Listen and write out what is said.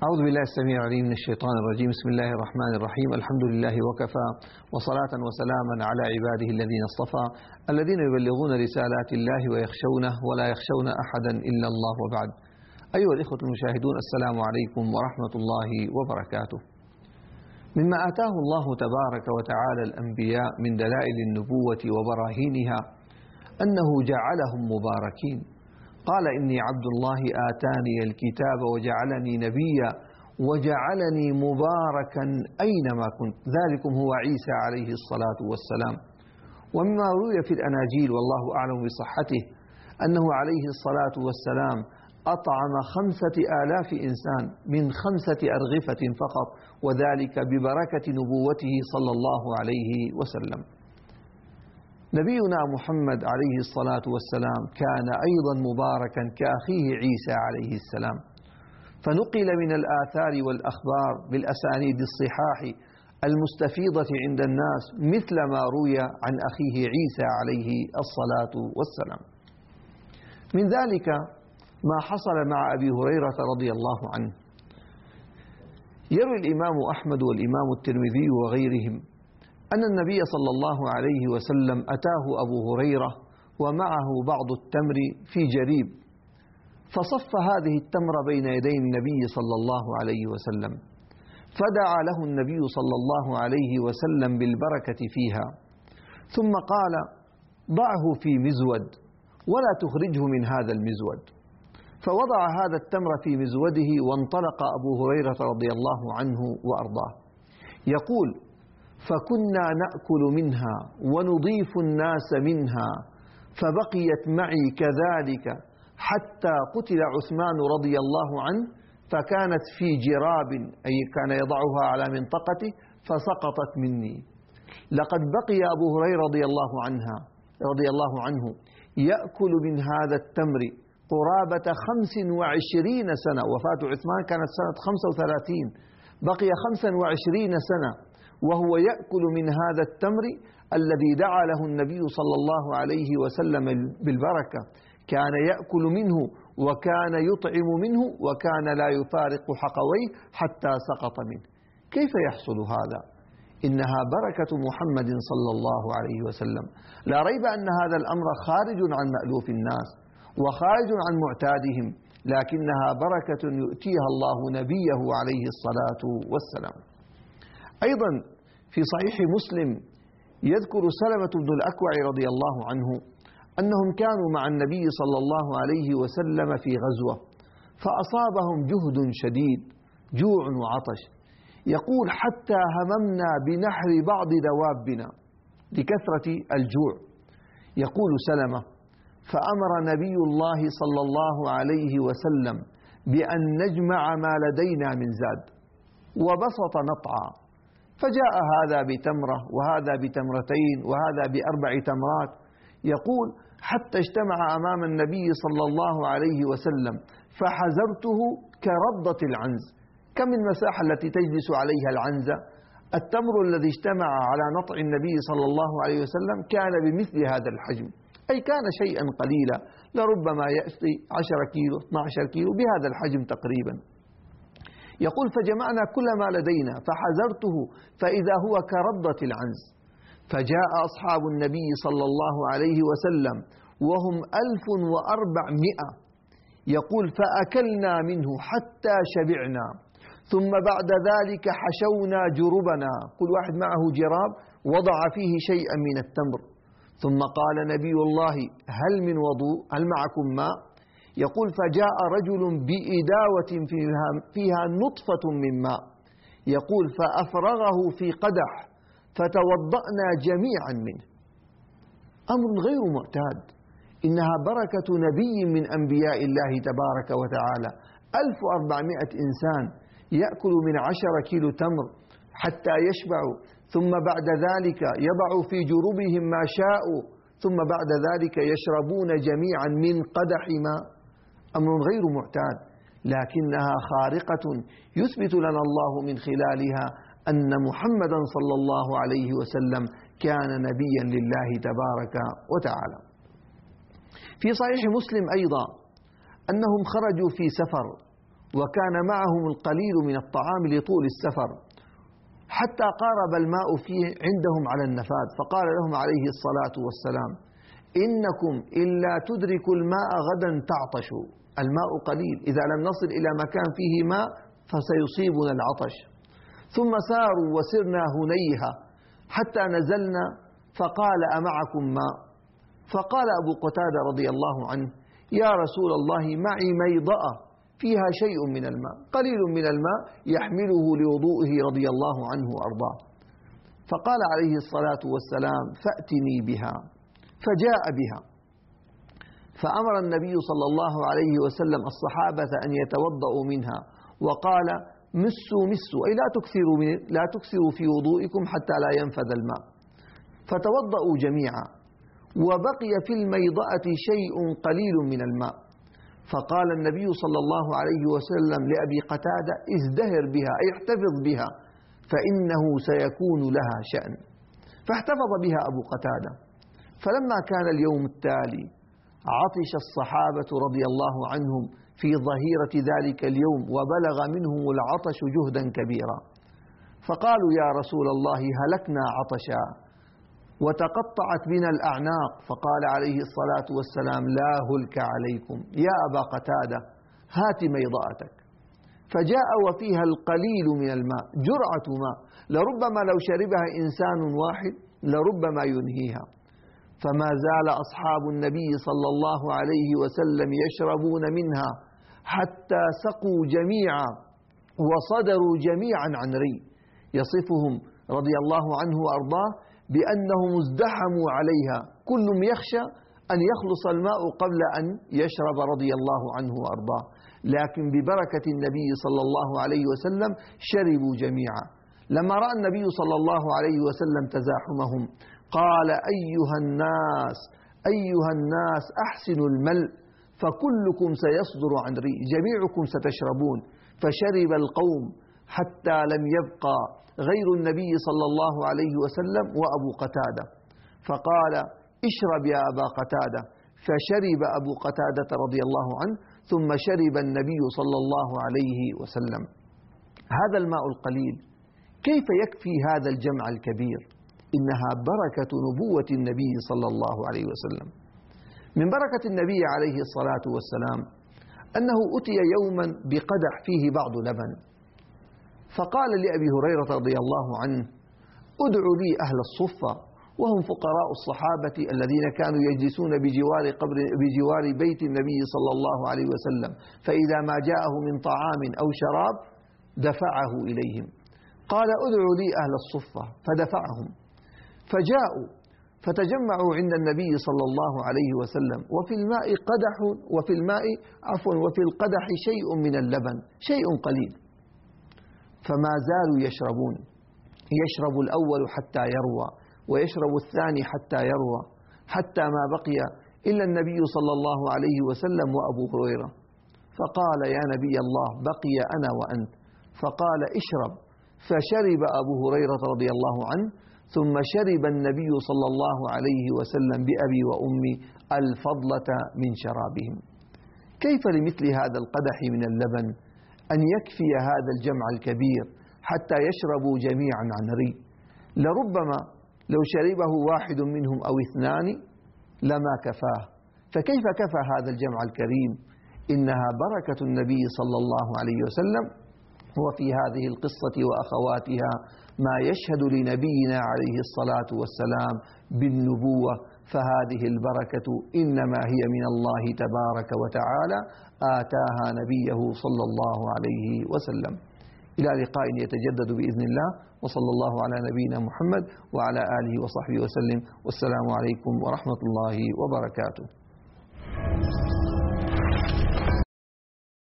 أعوذ بالله السميع العليم من الشيطان الرجيم. بسم الله الرحمن الرحيم. الحمد لله وكفى، وصلاة وسلاما على عباده الذين اصطفى، الذين يبلغون رسالات الله ويخشونه ولا يخشون أحدا إلا الله، وبعد. أيها الإخوة المشاهدون، السلام عليكم ورحمة الله وبركاته. مما آتاه الله تبارك وتعالى الأنبياء من دلائل النبوة وبراهينها أنه جعلهم مباركين. قال: إني عبد الله آتاني الكتاب وجعلني نبيا وجعلني مباركا أينما كنت. ذلكم هو عيسى عليه الصلاة والسلام. ومما روي في الأناجيل والله أعلم بصحته أنه عليه الصلاة والسلام أطعم 5,000 إنسان من 5 أرغفة فقط، وذلك ببركة نبوته صلى الله عليه وسلم. نبينا محمد عليه الصلاة والسلام كان أيضا مباركا كأخيه عيسى عليه السلام، فنقل من الآثار والأخبار بالأسانيد الصحاح المستفيضة عند الناس مثل ما روي عن أخيه عيسى عليه الصلاة والسلام. من ذلك ما حصل مع أبي هريرة رضي الله عنه. يروي الإمام أحمد والإمام الترمذي وغيرهم أن النبي صلى الله عليه وسلم أتاه أبو هريرة ومعه بعض التمر في جريب، فصف هذه التمر بين يدي النبي صلى الله عليه وسلم، فدعا له النبي صلى الله عليه وسلم بالبركة فيها، ثم قال: ضعه في مزود ولا تخرجه من هذا المزود. فوضع هذا التمر في مزوده، وانطلق أبو هريرة رضي الله عنه وأرضاه يقول: فكنا نأكل منها ونضيف الناس منها، فبقيت معي كذلك حتى قتل عثمان رضي الله عنه، فكانت في جراب، أي كان يضعها على منطقته، فسقطت مني. لقد بقي أبو هريرة رضي الله عنه يأكل من هذا التمر قرابة 25 سنة. وفاة عثمان كانت سنة 35، بقي 25 سنة وهو يأكل من هذا التمر الذي دعا له النبي صلى الله عليه وسلم بالبركة. كان يأكل منه وكان يطعم منه وكان لا يفارق حقويه حتى سقط منه. كيف يحصل هذا؟ إنها بركة محمد صلى الله عليه وسلم. لا ريب أن هذا الأمر خارج عن مألوف الناس وخارج عن معتادهم، لكنها بركة يؤتيها الله نبيه عليه الصلاة والسلام. أيضا في صحيح مسلم يذكر سلمة بن الأكوع رضي الله عنه أنهم كانوا مع النبي صلى الله عليه وسلم في غزوة، فأصابهم جهد شديد، جوع وعطش. يقول: حتى هممنا بنحر بعض دوابنا لكثرة الجوع. يقول سلمة: فأمر نبي الله صلى الله عليه وسلم بأن نجمع ما لدينا من زاد، وبسط نطعا، فجاء هذا بتمرة وهذا بتمرتين وهذا ب4 تمرات. يقول: حتى اجتمع أمام النبي صلى الله عليه وسلم فحزرته كرضة العنز. كم المساحة التي تجلس عليها العنزة؟ التمر الذي اجتمع على نطع النبي صلى الله عليه وسلم كان بمثل هذا الحجم، أي كان شيئا قليلا، لربما يأتي 10 كيلو 12 كيلو بهذا الحجم تقريبا. يقول: فجمعنا كل ما لدينا فحزرته فإذا هو كرضة العنز. فجاء أصحاب النبي صلى الله عليه وسلم وهم 1400. يقول: فأكلنا منه حتى شبعنا، ثم بعد ذلك حشونا جربنا، كل واحد معه جراب وضع فيه شيئا من التمر. ثم قال نبي الله: هل من وضوء؟ هل معكم ماء؟ يقول: فجاء رجل بإداوة فيها نطفة من ماء. يقول: فأفرغه في قدح فتوضأنا جميعا منه. أمر غير معتاد، إنها بركة نبي من أنبياء الله تبارك وتعالى. 1400 إنسان يأكل من 10 كيلو تمر حتى يشبعوا، ثم بعد ذلك يضعوا في جروبهم ما شاءوا، ثم بعد ذلك يشربون جميعا من قدح ماء. أمر غير معتاد، لكنها خارقة يثبت لنا الله من خلالها أن محمدا صلى الله عليه وسلم كان نبيا لله تبارك وتعالى. في صحيح مسلم أيضا أنهم خرجوا في سفر وكان معهم القليل من الطعام لطول السفر، حتى قارب الماء فيه عندهم على النفاذ، فقال لهم عليه الصلاة والسلام: إنكم إلا تدركوا الماء غدا تعطشوا. الماء قليل، إذا لم نصل إلى مكان فيه ماء فسيصيبنا العطش. ثم ساروا وسرنا هنيها حتى نزلنا، فقال: أمعكم ماء؟ فقال أبو قتادة رضي الله عنه: يا رسول الله، معي ميضأة فيها شيء من الماء، قليل من الماء يحمله لوضوئه رضي الله عنه وأرضاه. فقال عليه الصلاة والسلام: فأتني بها. فجاء بها، فأمر النبي صلى الله عليه وسلم الصحابة أن يتوضأوا منها، وقال: مسوا أي لا تكثروا في وضوئكم حتى لا ينفذ الماء. فتوضأوا جميعا، وبقي في الميضأة شيء قليل من الماء. فقال النبي صلى الله عليه وسلم لأبي قتادة: ازدهر بها أي احتفظ بها، فإنه سيكون لها شأن. فاحتفظ بها أبو قتادة. فلما كان اليوم التالي عطش الصحابة رضي الله عنهم في ظهيرة ذلك اليوم، وبلغ منهم العطش جهدا كبيرا، فقالوا: يا رسول الله، هلكنا عطشا وتقطعت بنا الأعناق. فقال عليه الصلاة والسلام: لا هلك عليكم يا أبا قتادة، هات ميضأتك. فجاء وفيها القليل من الماء، جرعة ماء لربما لو شربها إنسان واحد لربما ينهيها. فما زال أصحاب النبي صلى الله عليه وسلم يشربون منها حتى سقوا جميعا وصدروا جميعا عن ري. يصفهم رضي الله عنه وأرضاه بأنهم ازدحموا عليها، كل يخشى أن يخلص الماء قبل أن يشرب رضي الله عنه وأرضاه، لكن ببركة النبي صلى الله عليه وسلم شربوا جميعا. لما رأى النبي صلى الله عليه وسلم تزاحمهم قال: أيها الناس أحسنوا الملء فكلكم سيصدر عن ريء، جميعكم ستشربون. فشرب القوم حتى لم يبقى غير النبي صلى الله عليه وسلم وأبو قتادة، فقال: اشرب يا أبا قتادة. فشرب أبو قتادة رضي الله عنه، ثم شرب النبي صلى الله عليه وسلم. هذا الماء القليل كيف يكفي هذا الجمع الكبير؟ إنها بركة نبوة النبي صلى الله عليه وسلم. من بركة النبي عليه الصلاة والسلام أنه أتي يوما بقدح فيه بعض لبن، فقال لأبي هريرة رضي الله عنه: ادع لي أهل الصفة، وهم فقراء الصحابة الذين كانوا يجلسون بجوار بيت النبي صلى الله عليه وسلم، فإذا ما جاءه من طعام أو شراب دفعه إليهم. قال: ادع لي أهل الصفة، فدفعهم. فجاءوا فتجمعوا عند النبي صلى الله عليه وسلم، وفي القدح شيء من اللبن، شيء قليل. فما زالوا يشربون، يشرب الأول حتى يروى، ويشرب الثاني حتى يروى، حتى ما بقي إلا النبي صلى الله عليه وسلم وأبو هريرة. فقال: يا نبي الله، بقي أنا وأنت. فقال: اشرب. فشرب أبو هريرة رضي الله عنه، ثم شرب النبي صلى الله عليه وسلم بأبي وأمي الفضلة من شرابهم. كيف لمثل هذا القدح من اللبن أن يكفي هذا الجمع الكبير حتى يشربوا جميعا عن ري؟ لربما لو شربه واحد منهم أو اثنان لما كفاه، فكيف كفى هذا الجمع الكريم؟ إنها بركة النبي صلى الله عليه وسلم. وفي هذه القصة وأخواتها ما يشهد لنبينا عليه الصلاة والسلام بالنبوة، فهذه البركة إنما هي من الله تبارك وتعالى آتاها نبيه صلى الله عليه وسلم. إلى لقاء يتجدد بإذن الله، وصلى الله على نبينا محمد وعلى آله وصحبه وسلم، والسلام عليكم ورحمة الله وبركاته.